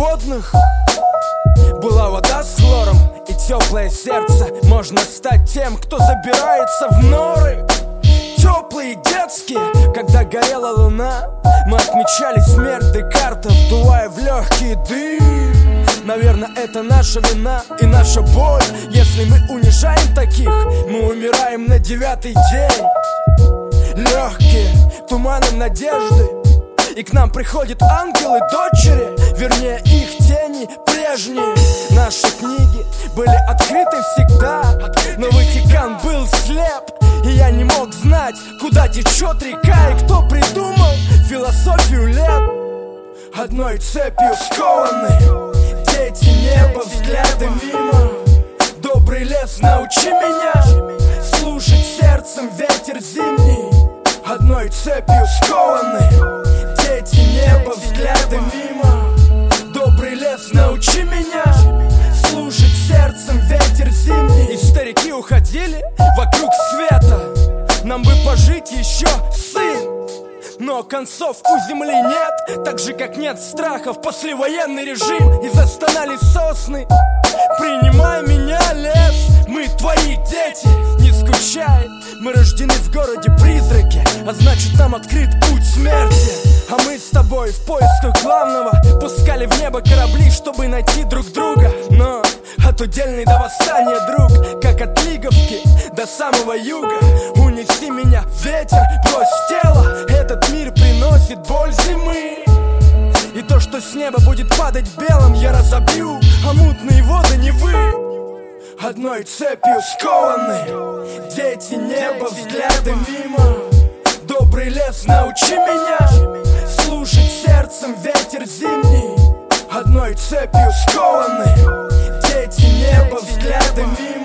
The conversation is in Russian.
свободных. Была вода с хлором и теплое сердце. Можно стать тем, кто забирается в норы. Теплые детские, когда горела луна. Мы отмечали смерть Декарта, вдувая в легкий дым. Наверное, это наша вина и наша боль. Если мы унижаем таких, мы умираем на 9-й день. Легкие, туманом надежды. И к нам приходят ангелы-дочери, вернее их тени прежние. Наши книги были открыты всегда, но Ватикан был слеп, и я не мог знать, куда течет река и кто придумал философию лет. Одной цепью скованы дети неба, взгляды мимо. Добрый лес, научи меня слушать сердцем ветер зимний. Одной цепью скованы дети неба, взгляды мимо. Добрый лес, научи меня слушать сердцем ветер зимний. И старики уходили вокруг света, нам бы пожить еще, сын. Но концов у земли нет, так же как нет страха в послевоенный режим. И застонали сосны, принимай меня, лес. Мы твои дети, не скучай. Мы рождены в городе призраки, а значит нам открыт путь смерти. А мы с тобой в поисках главного пускали в небо корабли, чтобы найти друг друга. Но от удельной до восстания, друг, как от Лиговки до самого юга. Унеси меня, ветер, брось тело. Этот мир приносит боль зимы. И то, что с неба будет падать белым, я разобью, а мутные воды Невы. Одной цепью скованы дети неба, взгляды мимо. Добрый лес, научи меня слушать сердцем ветер зимний. Одной цепью скованы